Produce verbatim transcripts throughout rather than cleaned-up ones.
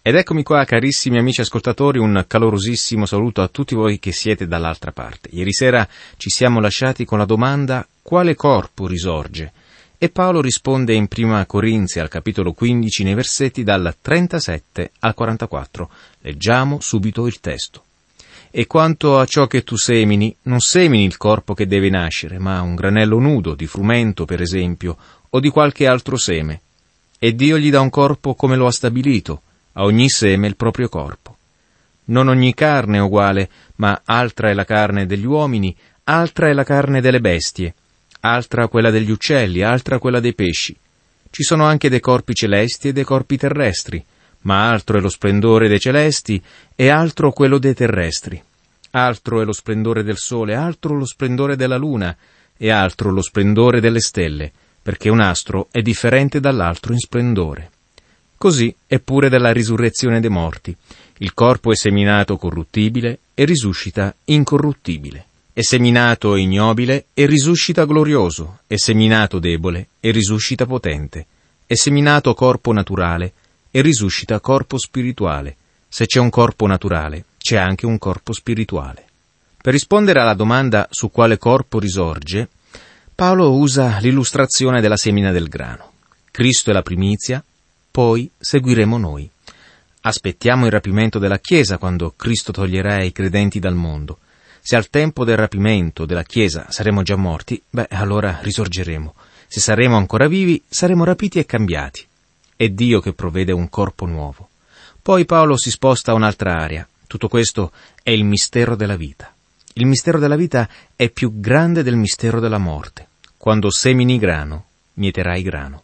Ed eccomi qua, carissimi amici ascoltatori, un calorosissimo saluto a tutti voi che siete dall'altra parte. Ieri sera ci siamo lasciati con la domanda: quale corpo risorge? E Paolo risponde in Prima Corinzi, al capitolo quindici, nei versetti dal trentasette al quarantaquattro. Leggiamo subito il testo. E quanto a ciò che tu semini, non semini il corpo che deve nascere, ma un granello nudo, di frumento, per esempio, o di qualche altro seme. E Dio gli dà un corpo come lo ha stabilito, a ogni seme il proprio corpo. Non ogni carne è uguale, ma altra è la carne degli uomini, altra è la carne delle bestie, altra quella degli uccelli, altra quella dei pesci. Ci sono anche dei corpi celesti e dei corpi terrestri, ma altro è lo splendore dei celesti e altro quello dei terrestri. Altro è lo splendore del sole, altro lo splendore della luna e altro lo splendore delle stelle, perché un astro è differente dall'altro in splendore. Così è pure della risurrezione dei morti. Il corpo è seminato corruttibile e risuscita incorruttibile. È seminato ignobile e risuscita glorioso. È seminato debole e risuscita potente. È seminato corpo naturale e risuscita corpo spirituale. Se c'è un corpo naturale, c'è anche un corpo spirituale. Per rispondere alla domanda su quale corpo risorge, Paolo usa l'illustrazione della semina del grano. Cristo è la primizia, poi seguiremo noi. Aspettiamo il rapimento della Chiesa quando Cristo toglierà i credenti dal mondo. Se al tempo del rapimento della Chiesa saremo già morti, beh, allora risorgeremo. Se saremo ancora vivi, saremo rapiti e cambiati. È Dio che provvede un corpo nuovo. Poi Paolo si sposta a un'altra area. Tutto questo è il mistero della vita. Il mistero della vita è più grande del mistero della morte. Quando semini grano, mieterai grano.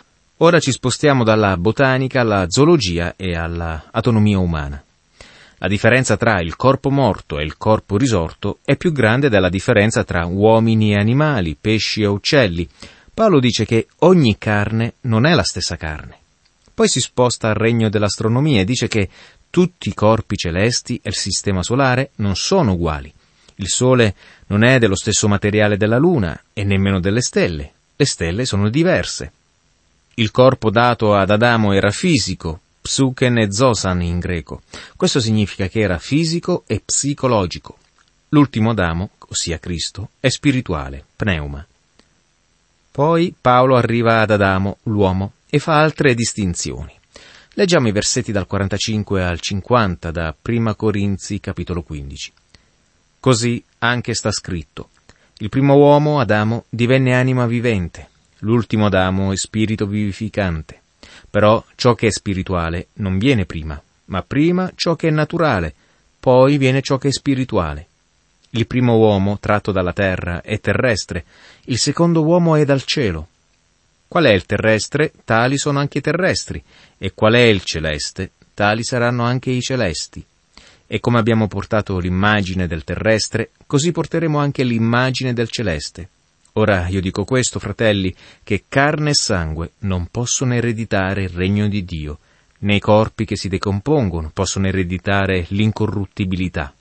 Ora ci spostiamo dalla botanica alla zoologia e alla anatomia umana. La differenza tra il corpo morto e il corpo risorto è più grande della differenza tra uomini e animali, pesci e uccelli. Paolo dice che ogni carne non è la stessa carne. Poi si sposta al regno dell'astronomia e dice che tutti i corpi celesti e il sistema solare non sono uguali. Il Sole non è dello stesso materiale della Luna e nemmeno delle stelle. Le stelle sono diverse. Il corpo dato ad Adamo era fisico, psuchen e zosan in greco. Questo significa che era fisico e psicologico. L'ultimo Adamo, ossia Cristo, è spirituale, pneuma. Poi Paolo arriva ad Adamo, l'uomo, e fa altre distinzioni. Leggiamo i versetti dal quarantacinque al cinquanta da Prima Corinzi, capitolo quindici. Così anche sta scritto: il primo uomo, Adamo, divenne anima vivente. L'ultimo Adamo è spirito vivificante. Però ciò che è spirituale non viene prima, ma prima ciò che è naturale, poi viene ciò che è spirituale. Il primo uomo, tratto dalla terra, è terrestre, il secondo uomo è dal cielo. Qual è il terrestre? Tali sono anche i terrestri, e qual è il celeste? Tali saranno anche i celesti. E come abbiamo portato l'immagine del terrestre, così porteremo anche l'immagine del celeste. Ora io dico questo, fratelli, che carne e sangue non possono ereditare il regno di Dio, né i corpi che si decompongono possono ereditare l'incorruttibilità.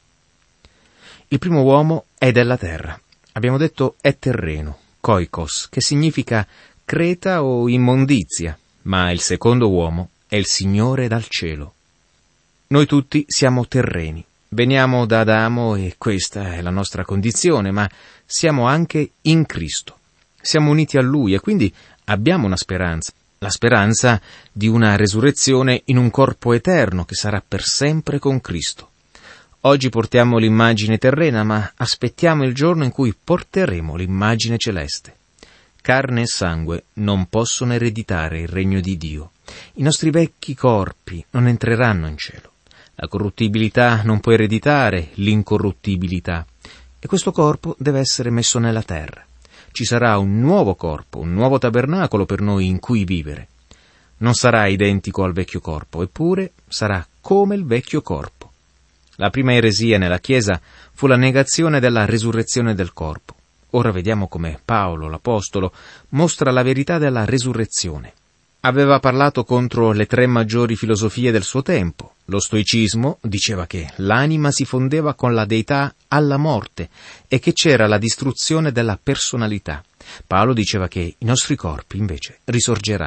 Il primo uomo è della terra. Abbiamo detto è terreno, koikos, che significa creta o immondizia, ma il secondo uomo è il Signore dal cielo. Noi tutti siamo terreni. Veniamo da Adamo e questa è la nostra condizione, ma siamo anche in Cristo. Siamo uniti a Lui e quindi abbiamo una speranza, la speranza di una resurrezione in un corpo eterno che sarà per sempre con Cristo. Oggi portiamo l'immagine terrena, ma aspettiamo il giorno in cui porteremo l'immagine celeste. Carne e sangue non possono ereditare il regno di Dio. I nostri vecchi corpi non entreranno in cielo. La corruttibilità non può ereditare l'incorruttibilità e questo corpo deve essere messo nella terra. Ci sarà un nuovo corpo, un nuovo tabernacolo per noi in cui vivere. Non sarà identico al vecchio corpo, eppure sarà come il vecchio corpo. La prima eresia nella Chiesa fu la negazione della resurrezione del corpo. Ora vediamo come Paolo, l'Apostolo, mostra la verità della resurrezione. Aveva parlato contro le tre maggiori filosofie del suo tempo. Lo stoicismo diceva che l'anima si fondeva con la deità alla morte e che c'era la distruzione della personalità. Paolo diceva che i nostri corpi invece risorgeranno.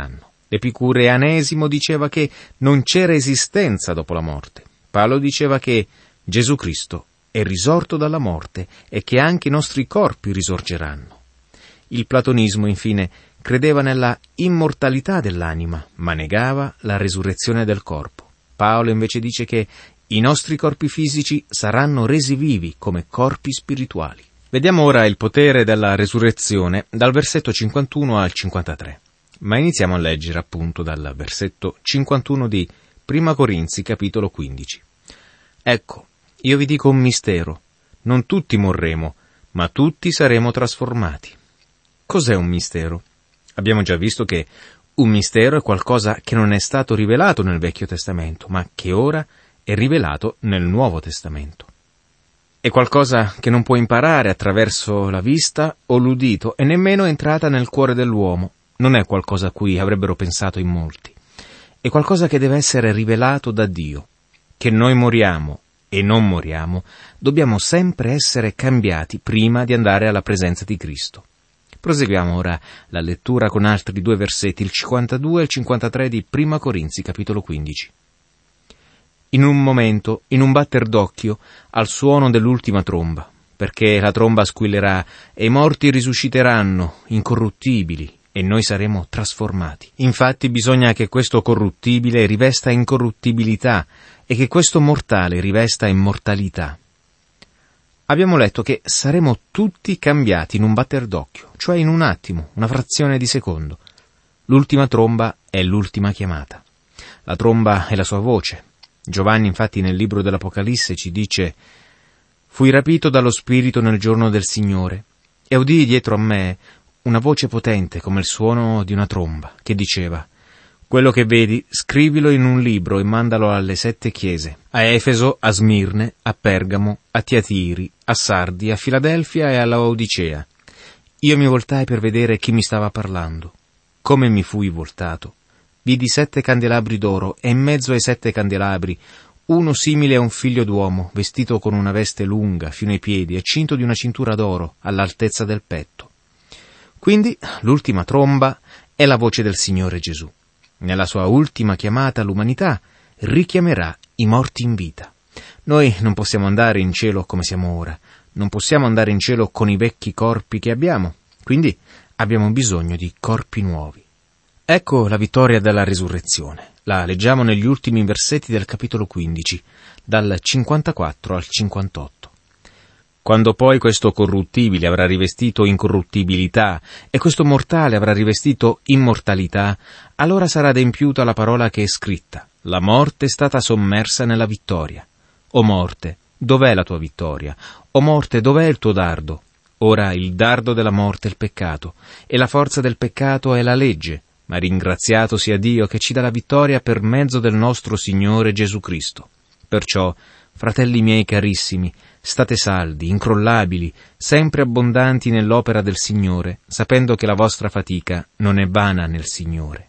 L'epicureanesimo diceva che non c'era esistenza dopo la morte. Paolo diceva che Gesù Cristo è risorto dalla morte e che anche i nostri corpi risorgeranno. Il platonismo, infine, credeva nella immortalità dell'anima, ma negava la resurrezione del corpo. Paolo invece dice che i nostri corpi fisici saranno resi vivi come corpi spirituali. Vediamo ora il potere della resurrezione dal versetto cinquantuno al cinquantatré. Ma iniziamo a leggere appunto dal versetto cinquantuno di Prima Corinzi, capitolo quindici. Ecco, io vi dico un mistero. Non tutti morremo, ma tutti saremo trasformati. Cos'è un mistero? Abbiamo già visto che un mistero è qualcosa che non è stato rivelato nel Vecchio Testamento, ma che ora è rivelato nel Nuovo Testamento. È qualcosa che non può imparare attraverso la vista o l'udito e nemmeno è entrata nel cuore dell'uomo. Non è qualcosa a cui avrebbero pensato in molti. È qualcosa che deve essere rivelato da Dio. Che noi moriamo e non moriamo, dobbiamo sempre essere cambiati prima di andare alla presenza di Cristo. Proseguiamo ora la lettura con altri due versetti, il cinquantadue e il cinquantatré di Prima Corinzi, capitolo quindici. In un momento, in un batter d'occhio, al suono dell'ultima tromba, perché la tromba squillerà e i morti risusciteranno, incorruttibili, e noi saremo trasformati. Infatti bisogna che questo corruttibile rivesta incorruttibilità e che questo mortale rivesta immortalità. Abbiamo letto che saremo tutti cambiati in un batter d'occhio, cioè in un attimo, una frazione di secondo. L'ultima tromba è l'ultima chiamata. La tromba è la sua voce. Giovanni infatti nel libro dell'Apocalisse ci dice: «Fui rapito dallo Spirito nel giorno del Signore, e udii dietro a me una voce potente come il suono di una tromba, che diceva: quello che vedi, scrivilo in un libro e mandalo alle sette chiese, a Efeso, a Smirne, a Pergamo, a Tiatiri, a Sardi, a Filadelfia e alla Odicea. Io mi voltai per vedere chi mi stava parlando. Come mi fui voltato, vidi sette candelabri d'oro e in mezzo ai sette candelabri uno simile a un figlio d'uomo, vestito con una veste lunga fino ai piedi e cinto di una cintura d'oro all'altezza del petto. Quindi l'ultima tromba è la voce del Signore Gesù. Nella sua ultima chiamata l'umanità richiamerà i morti in vita. Noi non possiamo andare in cielo come siamo ora, non possiamo andare in cielo con i vecchi corpi che abbiamo, quindi abbiamo bisogno di corpi nuovi. Ecco la vittoria della risurrezione. La leggiamo negli ultimi versetti del capitolo quindici, dal cinquantaquattro al cinquantotto. Quando poi questo corruttibile avrà rivestito incorruttibilità e questo mortale avrà rivestito immortalità, allora sarà adempiuta la parola che è scritta: la morte è stata sommersa nella vittoria. O morte, dov'è la tua vittoria? O morte, dov'è il tuo dardo? Ora il dardo della morte è il peccato, e la forza del peccato è la legge, ma ringraziato sia Dio che ci dà la vittoria per mezzo del nostro Signore Gesù Cristo. Perciò, fratelli miei carissimi, state saldi, incrollabili, sempre abbondanti nell'opera del Signore, sapendo che la vostra fatica non è vana nel Signore.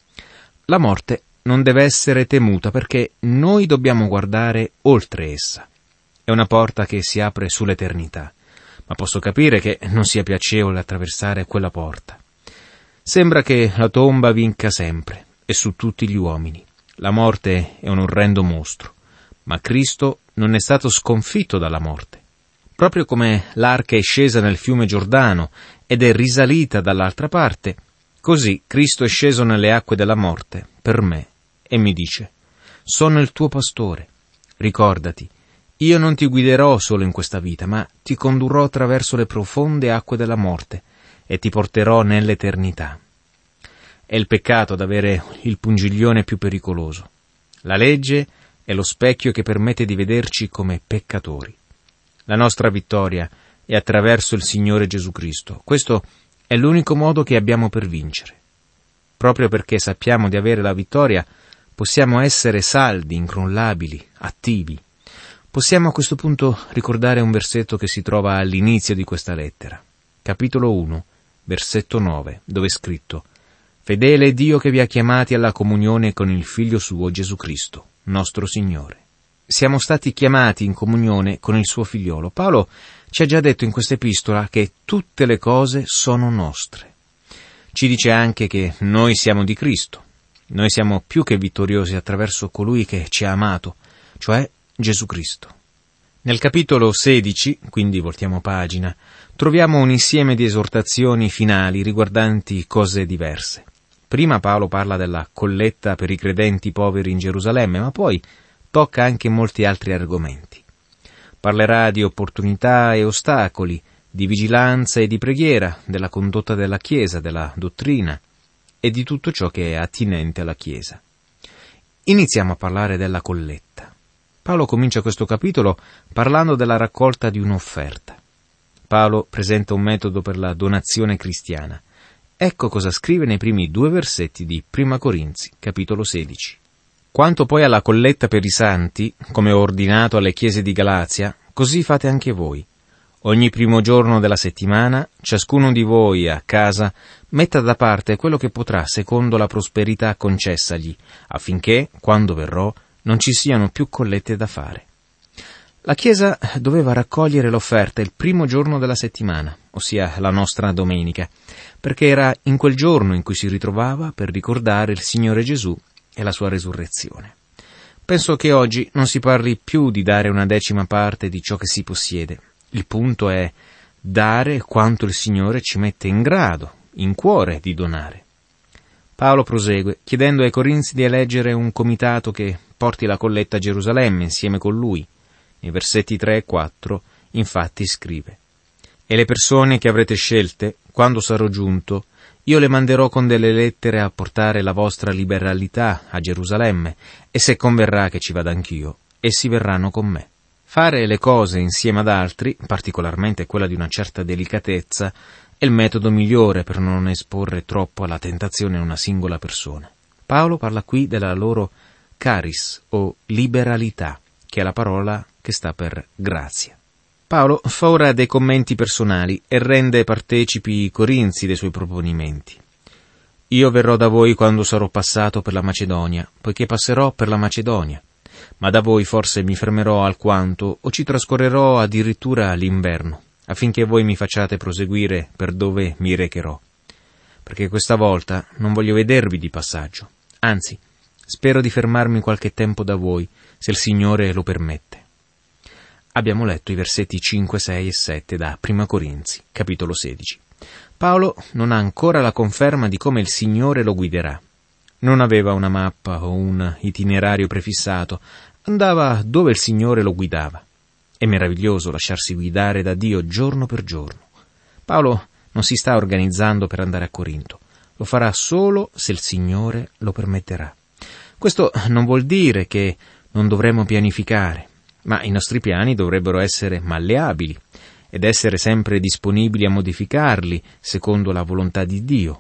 La morte non deve essere temuta perché noi dobbiamo guardare oltre essa. È una porta che si apre sull'eternità, ma posso capire che non sia piacevole attraversare quella porta. Sembra che la tomba vinca sempre, e su tutti gli uomini. La morte è un orrendo mostro, ma Cristo non è stato sconfitto dalla morte. Proprio come l'arca è scesa nel fiume Giordano ed è risalita dall'altra parte, così Cristo è sceso nelle acque della morte per me e mi dice: sono il tuo pastore. Ricordati, io non ti guiderò solo in questa vita, ma ti condurrò attraverso le profonde acque della morte e ti porterò nell'eternità. È il peccato ad avere il pungiglione più pericoloso. La legge è lo specchio che permette di vederci come peccatori. La nostra vittoria è attraverso il Signore Gesù Cristo. Questo è l'unico modo che abbiamo per vincere. Proprio perché sappiamo di avere la vittoria, possiamo essere saldi, incrollabili, attivi. Possiamo a questo punto ricordare un versetto che si trova all'inizio di questa lettera, capitolo uno, versetto nove, dove è scritto: «Fedele è Dio che vi ha chiamati alla comunione con il Figlio suo Gesù Cristo, nostro Signore». Siamo stati chiamati in comunione con il suo figliolo. Paolo ci ha già detto in questa epistola che tutte le cose sono nostre. Ci dice anche che noi siamo di Cristo. Noi siamo più che vittoriosi attraverso colui che ci ha amato, cioè Gesù Cristo. Nel capitolo sedici, quindi voltiamo pagina, troviamo un insieme di esortazioni finali riguardanti cose diverse. Prima Paolo parla della colletta per i credenti poveri in Gerusalemme, ma poi tocca anche molti altri argomenti. Parlerà di opportunità e ostacoli, di vigilanza e di preghiera, della condotta della Chiesa, della dottrina e di tutto ciò che è attinente alla Chiesa. Iniziamo a parlare della colletta. Paolo comincia questo capitolo parlando della raccolta di un'offerta. Paolo presenta un metodo per la donazione cristiana. Ecco cosa scrive nei primi due versetti di Prima Corinzi, capitolo sedici. Quanto poi alla colletta per i santi, come ho ordinato alle chiese di Galazia, così fate anche voi. Ogni primo giorno della settimana, ciascuno di voi a casa metta da parte quello che potrà secondo la prosperità concessagli, affinché, quando verrò, non ci siano più collette da fare. La Chiesa doveva raccogliere l'offerta il primo giorno della settimana, ossia la nostra domenica, perché era in quel giorno in cui si ritrovava per ricordare il Signore Gesù e la sua resurrezione. Penso che oggi non si parli più di dare una decima parte di ciò che si possiede. Il punto è dare quanto il Signore ci mette in grado, in cuore di donare. Paolo prosegue, chiedendo ai Corinzi di eleggere un comitato che porti la colletta a Gerusalemme insieme con lui. Nei versetti tre e quattro, infatti, scrive: «E le persone che avrete scelte, quando sarò giunto, io le manderò con delle lettere a portare la vostra liberalità a Gerusalemme, e se converrà che ci vada anch'io, essi verranno con me». Fare le cose insieme ad altri, particolarmente quella di una certa delicatezza, è il metodo migliore per non esporre troppo alla tentazione una singola persona. Paolo parla qui della loro charis o liberalità, che è la parola che sta per grazia. Paolo fa ora dei commenti personali e rende partecipi i Corinzi dei suoi proponimenti. «Io verrò da voi quando sarò passato per la Macedonia, poiché passerò per la Macedonia. Ma da voi forse mi fermerò alquanto o ci trascorrerò addirittura l'inverno, affinché voi mi facciate proseguire per dove mi recherò. Perché questa volta non voglio vedervi di passaggio, anzi, spero di fermarmi qualche tempo da voi, se il Signore lo permette». Abbiamo letto i versetti cinque, sei e sette da Prima Corinzi, capitolo sedici. Paolo non ha ancora la conferma di come il Signore lo guiderà. Non aveva una mappa o un itinerario prefissato, andava dove il Signore lo guidava. È meraviglioso lasciarsi guidare da Dio giorno per giorno. Paolo non si sta organizzando per andare a Corinto, lo farà solo se il Signore lo permetterà. Questo non vuol dire che non dovremmo pianificare, ma i nostri piani dovrebbero essere malleabili ed essere sempre disponibili a modificarli secondo la volontà di Dio.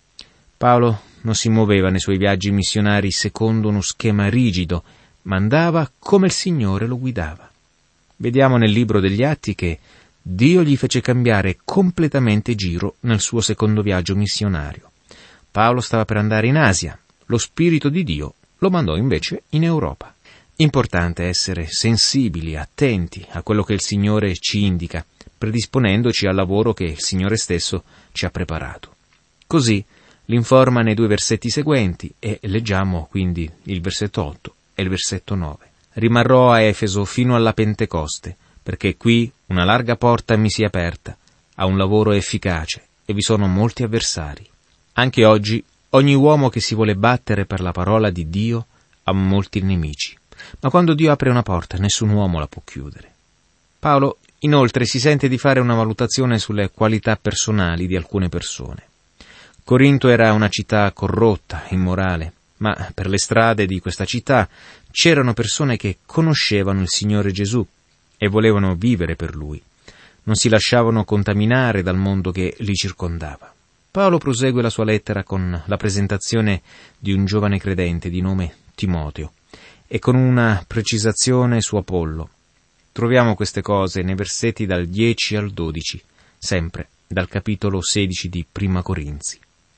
Paolo non si muoveva nei suoi viaggi missionari secondo uno schema rigido, ma andava come il Signore lo guidava. Vediamo nel libro degli Atti che Dio gli fece cambiare completamente giro nel suo secondo viaggio missionario. Paolo stava per andare in Asia, lo Spirito di Dio lo mandò invece in Europa. Importante essere sensibili, attenti a quello che il Signore ci indica, predisponendoci al lavoro che il Signore stesso ci ha preparato. Così l'informa nei due versetti seguenti e leggiamo quindi il versetto otto e il versetto nove. «Rimarrò a Efeso fino alla Pentecoste, perché qui una larga porta mi si è aperta, a un lavoro efficace, e vi sono molti avversari. Anche oggi ogni uomo che si vuole battere per la parola di Dio ha molti nemici, ma quando Dio apre una porta nessun uomo la può chiudere». Paolo inoltre si sente di fare una valutazione sulle qualità personali di alcune persone. Corinto era una città corrotta, immorale, ma per le strade di questa città c'erano persone che conoscevano il Signore Gesù e volevano vivere per Lui. Non si lasciavano contaminare dal mondo che li circondava. Paolo prosegue la sua lettera con la presentazione di un giovane credente di nome Timoteo e con una precisazione su Apollo. Troviamo queste cose nei versetti dal dieci al dodici, sempre dal capitolo sedici di Prima Corinzi.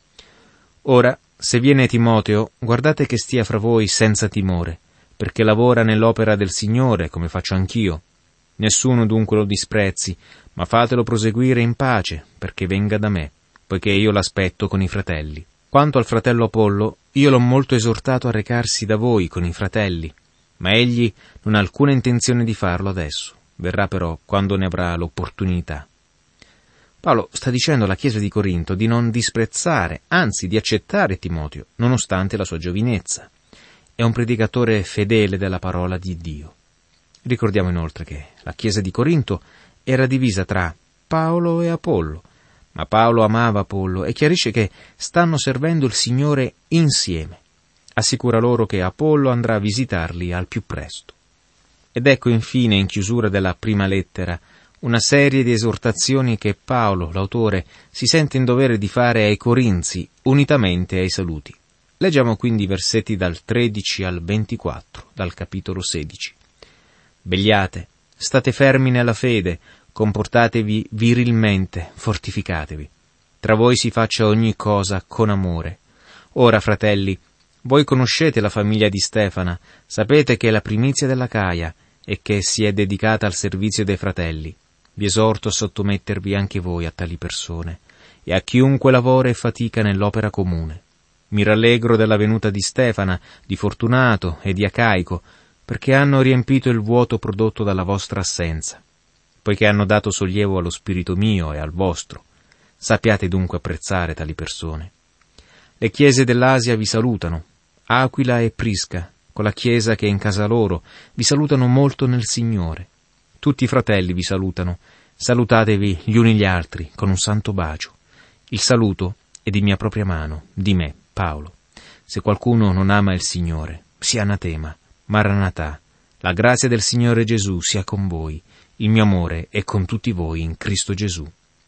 «Ora, se viene Timoteo, guardate che stia fra voi senza timore, perché lavora nell'opera del Signore, come faccio anch'io. Nessuno dunque lo disprezzi, ma fatelo proseguire in pace, perché venga da me, poiché io l'aspetto con i fratelli. Quanto al fratello Apollo, io l'ho molto esortato a recarsi da voi con i fratelli, ma egli non ha alcuna intenzione di farlo adesso, verrà però quando ne avrà l'opportunità. Paolo sta dicendo alla Chiesa di Corinto di non disprezzare, anzi di accettare Timoteo, nonostante la sua giovinezza. È un predicatore fedele della parola di Dio. Ricordiamo inoltre che la Chiesa di Corinto era divisa tra Paolo e Apollo, ma Paolo amava Apollo e chiarisce che stanno servendo il Signore insieme. Assicura loro che Apollo andrà a visitarli al più presto. Ed ecco infine, in chiusura della prima lettera, una serie di esortazioni che Paolo, l'autore, si sente in dovere di fare ai Corinzi, unitamente ai saluti. Leggiamo quindi i versetti dal tredici al ventiquattro, dal capitolo sedici. Vegliate, state fermi nella fede, comportatevi virilmente, fortificatevi. Tra voi si faccia ogni cosa con amore. Ora, fratelli, voi conoscete la famiglia di Stefana, sapete che è la primizia della Caia e che si è dedicata al servizio dei fratelli. Vi esorto a sottomettervi anche voi a tali persone e a chiunque lavora e fatica nell'opera comune. Mi rallegro della venuta di Stefana, di Fortunato e di Acaico, perché hanno riempito il vuoto prodotto dalla vostra assenza, poiché hanno dato sollievo allo spirito mio e al vostro. Sappiate dunque apprezzare tali persone. Le chiese dell'Asia vi salutano. Aquila e Prisca, con la chiesa che è in casa loro, vi salutano molto nel Signore. Tutti i fratelli vi salutano. Salutatevi gli uni gli altri con un santo bacio. Il saluto è di mia propria mano, di me, Paolo. Se qualcuno non ama il Signore, sia anatema. Maranatà, la grazia del Signore Gesù sia con voi. Il mio amore è con tutti voi in Cristo Gesù.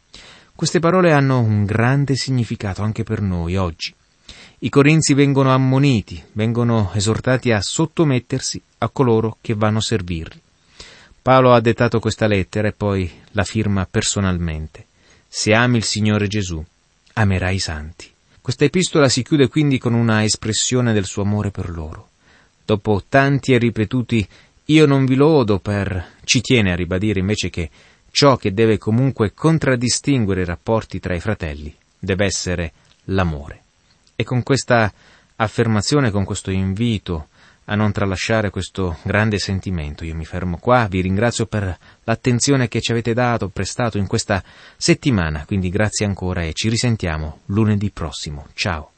Queste parole hanno un grande significato anche per noi oggi. I Corinzi vengono ammoniti, vengono esortati a sottomettersi a coloro che vanno a servirli. Paolo ha dettato questa lettera e poi la firma personalmente. Se ami il Signore Gesù, amerai i santi. Questa epistola si chiude quindi con una espressione del suo amore per loro. Dopo tanti e ripetuti io non vi lodo per, ci tiene a ribadire invece che ciò che deve comunque contraddistinguere i rapporti tra i fratelli deve essere l'amore. E con questa affermazione, con questo invito a non tralasciare questo grande sentimento, io mi fermo qua, vi ringrazio per l'attenzione che ci avete dato, prestato in questa settimana, quindi grazie ancora e ci risentiamo lunedì prossimo. Ciao!